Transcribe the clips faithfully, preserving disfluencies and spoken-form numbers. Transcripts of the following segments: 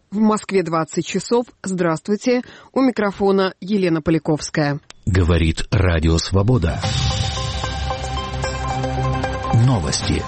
В Москве двадцать часов. Здравствуйте. У микрофона Елена Поляковская. Говорит Радио Свобода. Новости.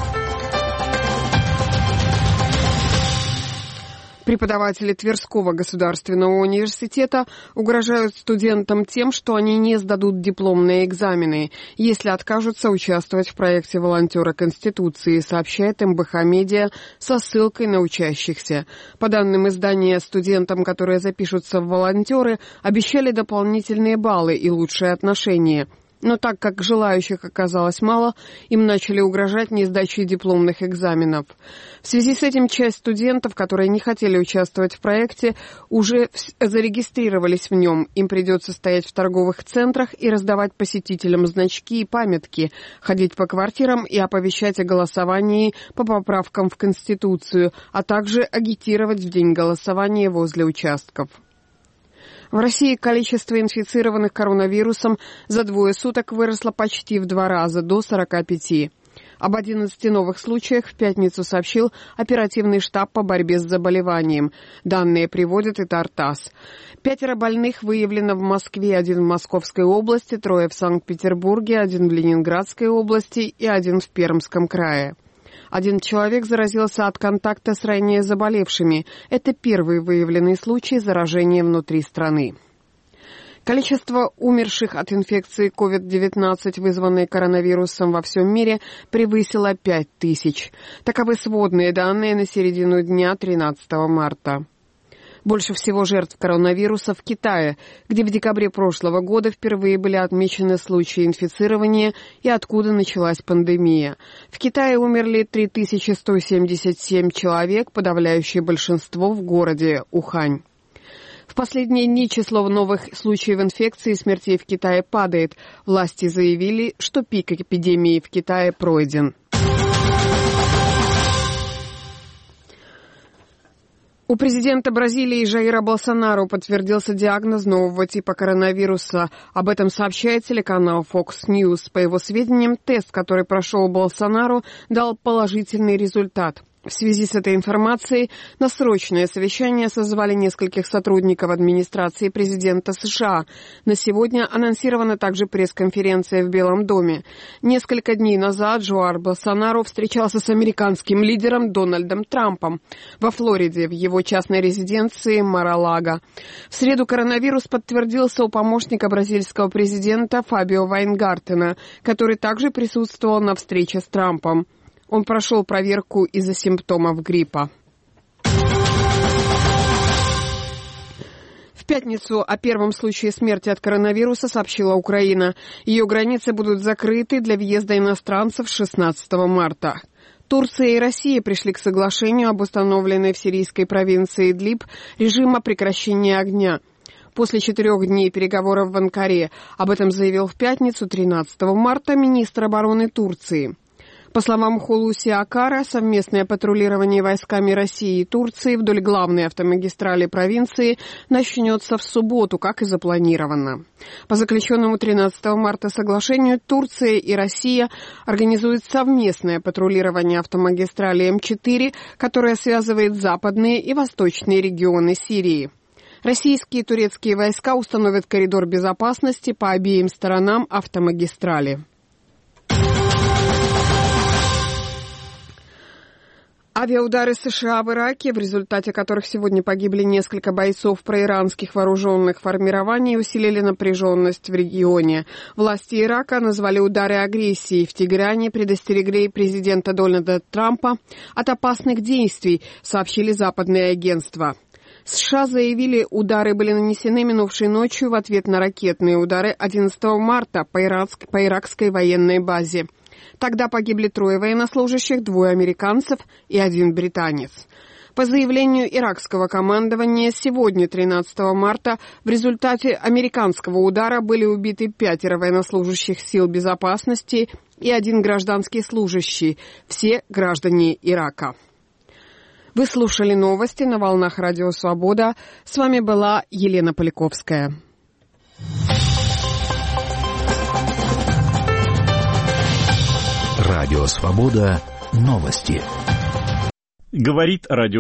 Преподаватели Тверского государственного университета угрожают студентам тем, что они не сдадут дипломные экзамены, если откажутся участвовать в проекте «Волонтеры Конституции», сообщает эм бэ ха Медиа со ссылкой на учащихся. По данным издания, студентам, которые запишутся в волонтеры, обещали дополнительные баллы и лучшие отношения. Но так как желающих оказалось мало, им начали угрожать несдачей дипломных экзаменов. В связи с этим часть студентов, которые не хотели участвовать в проекте, уже зарегистрировались в нем. Им придется стоять в торговых центрах и раздавать посетителям значки и памятки, ходить по квартирам и оповещать о голосовании по поправкам в Конституцию, а также агитировать в день голосования возле участков. В России количество инфицированных коронавирусом за двое суток выросло почти в два раза, до сорока пяти. Об одиннадцати новых случаях в пятницу сообщил оперативный штаб по борьбе с заболеванием. Данные приводит и ТАР-ТАСС. Пятеро больных выявлено в Москве, один в Московской области, трое в Санкт-Петербурге, один в Ленинградской области и один в Пермском крае. Один человек заразился от контакта с ранее заболевшими. Это первый выявленный случай заражения внутри страны. Количество умерших от инфекции ковид девятнадцать, вызванной коронавирусом во всем мире, превысило пять тысяч. Таковы сводные данные на середину дня тринадцатого марта. Больше всего жертв коронавируса в Китае, где в декабре прошлого года впервые были отмечены случаи инфицирования и откуда началась пандемия. В Китае умерли три тысячи сто семьдесят семь человек, подавляющее большинство в городе Ухань. В последние дни число новых случаев инфекции и смертей в Китае падает. Власти заявили, что пик эпидемии в Китае пройден. У президента Бразилии Жаира Болсонару подтвердился диагноз нового типа коронавируса. Об этом сообщает телеканал Fox News. По его сведениям, тест, который прошел Болсонару, дал положительный результат. В связи с этой информацией на срочное совещание созвали нескольких сотрудников администрации президента США. На сегодня анонсирована также пресс-конференция в Белом доме. Несколько дней назад Жаир Болсонару встречался с американским лидером Дональдом Трампом во Флориде, в его частной резиденции Мар-а-Лаго. В среду коронавирус подтвердился у помощника бразильского президента Фабио Вайнгартена, который также присутствовал на встрече с Трампом. Он прошел проверку из-за симптомов гриппа. В пятницу о первом случае смерти от коронавируса сообщила Украина. Ее границы будут закрыты для въезда иностранцев с шестнадцатого марта. Турция и Россия пришли к соглашению об установленной в сирийской провинции Идлиб режима прекращения огня. После четырех дней переговоров в Анкаре. Об этом заявил в пятницу, тринадцатого марта, министр обороны Турции. По словам Хулуси Акара, совместное патрулирование войсками России и Турции вдоль главной автомагистрали провинции начнется в субботу, как и запланировано. По заключенному тринадцатого марта соглашению Турция и Россия организуют совместное патрулирование автомагистрали эм четыре, которая связывает западные и восточные регионы Сирии. Российские и турецкие войска установят коридор безопасности по обеим сторонам автомагистрали. Авиаудары США в Ираке, в результате которых сегодня погибли несколько бойцов проиранских вооруженных формирований, усилили напряженность в регионе. Власти Ирака назвали удары агрессией. В Тегеране предостерегли президента Дональда Трампа от опасных действий, сообщили западные агентства. США заявили, удары были нанесены минувшей ночью в ответ на ракетные удары одиннадцатого марта по, иракск, по иракской военной базе. Тогда погибли трое военнослужащих, двое американцев и один британец. По заявлению иракского командования, сегодня, тринадцатого марта, в результате американского удара были убиты пятеро военнослужащих сил безопасности и один гражданский служащий, все граждане Ирака. Вы слушали новости на волнах Радио Свобода. С вами была Елена Поляковская. Радио Свобода. Новости. Говорит радио.